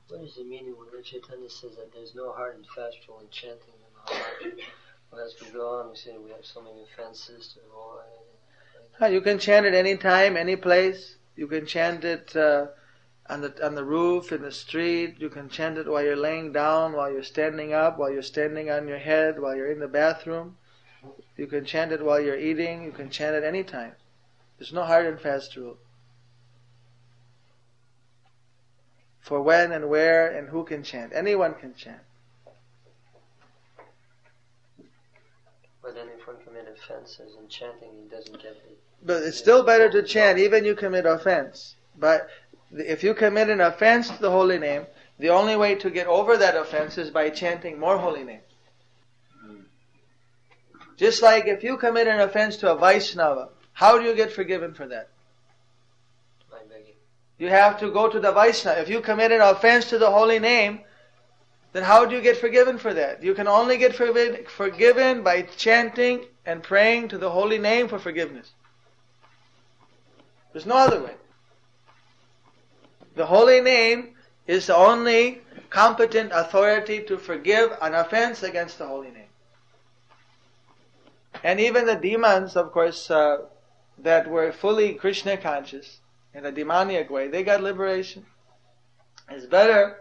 What is the meaning when Lord Chaitanya says that there's no hard and fast rule in chanting the Mahamantra? Well, as we go on, we say we have so many offenses to avoid. You can chant it any time, any place. You can chant it on the roof, in the street. You can chant it while you're laying down, while you're standing up, while you're standing on your head, while you're in the bathroom. You can chant it while you're eating. You can chant it any time. There's no hard and fast rule. For when and where and who can chant. Anyone can chant. But then if one commit offenses in chanting, he doesn't get it. But it's still better to chant, even you commit offense. But if you commit an offense to the holy name, the only way to get over that offense is by chanting more holy name. Just like if you commit an offense to a Vaishnava, how do you get forgiven for that? By begging. You have to go to the Vaishnava. If you commit an offense to the holy name, then how do you get forgiven for that? You can only get forgiven by chanting and praying to the holy name for forgiveness. There's no other way. The holy name is the only competent authority to forgive an offense against the holy name. And even the demons, of course, that were fully Krishna conscious in a demoniac way, they got liberation. It's better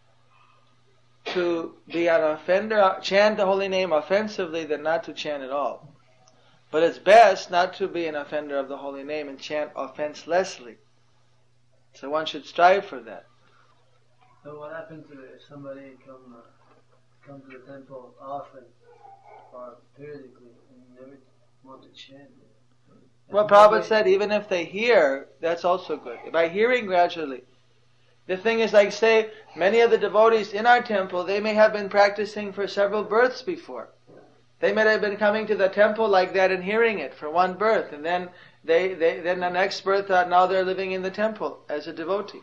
to be an offender, chant the holy name offensively than not to chant at all. But it's best not to be an offender of the holy name and chant offenselessly. So one should strive for that. So what happens if somebody come to the temple often or periodically and never want to chant? Well, Prabhupada said even if they hear, that's also good. By hearing gradually. The thing is, like say, many of the devotees in our temple, they may have been practicing for several births before. They may have been coming to the temple like that and hearing it for one birth, and then then the next birth, now they're living in the temple as a devotee.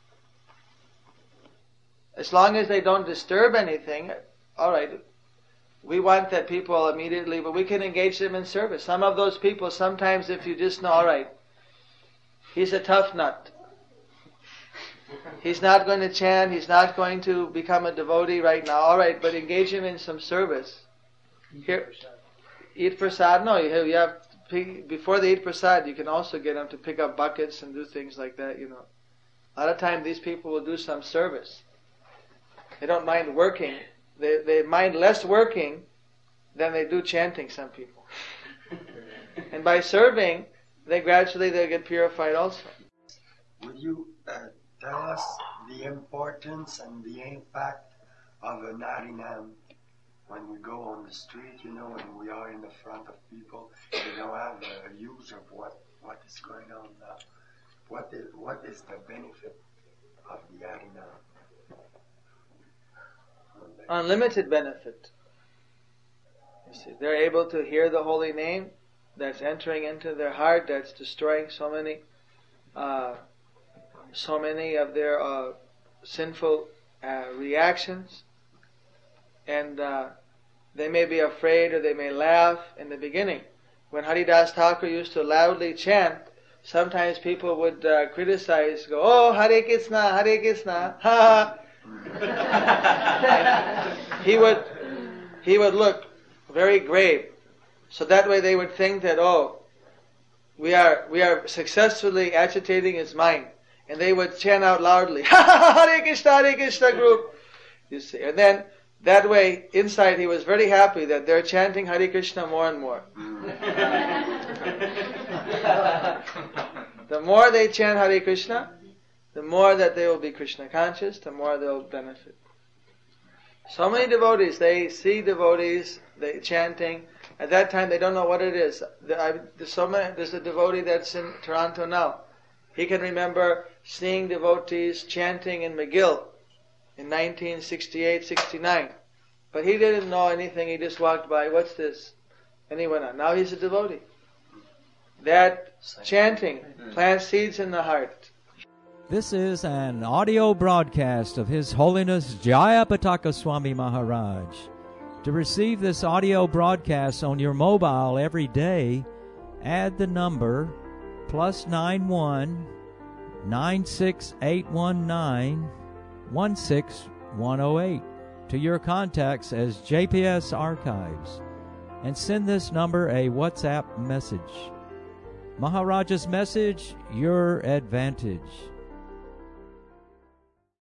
As long as they don't disturb anything, all right. We want that people immediately, but we can engage them in service. Some of those people, sometimes if you just know, all right, he's a tough nut. He's not going to chant, he's not going to become a devotee right now. All right, but engage him in some service. Here, eat prasad. No, you have before they eat prasad, you can also get them to pick up buckets and do things like that. A lot of times these people will do some service. They don't mind working. They mind less working than they do chanting. Some people, and by serving, they'll get purified also. Would you tell us the importance and the impact of an harinam when we go on the street, when we are in the front of people, have a use of what is going on now. What is the benefit of the harinam? Unlimited benefit. You see, they're able to hear the holy name that's entering into their heart, that's destroying so many of their sinful reactions, and they may be afraid or they may laugh in the beginning. When Haridas Thakur used to loudly chant, sometimes people would criticize, go, "Oh, Hare Krishna, Hare Krishna, ha ha." He would look very grave, so that way they would think that, oh, we are successfully agitating his mind. And they would chant out loudly, "Ha ha ha, Hare Krishna group." You see, and then that way inside he was very happy that they're chanting Hare Krishna more and more. The more they chant Hare Krishna, the more that they will be Krishna conscious, the more they'll benefit. So many devotees, they see devotees, they chanting. At that time, they don't know what it is. There's a devotee that's in Toronto now. He can remember seeing devotees chanting in McGill in 1968-69. But he didn't know anything, he just walked by, "What's this?" And he went on. Now he's a devotee. That chanting plants seeds in the heart. This is an audio broadcast of His Holiness Jayapataka Swami Maharaj. To receive this audio broadcast on your mobile every day, add the number +91 96819 16108 to your contacts as JPS Archives and send this number a WhatsApp message. Maharaja's message, your advantage.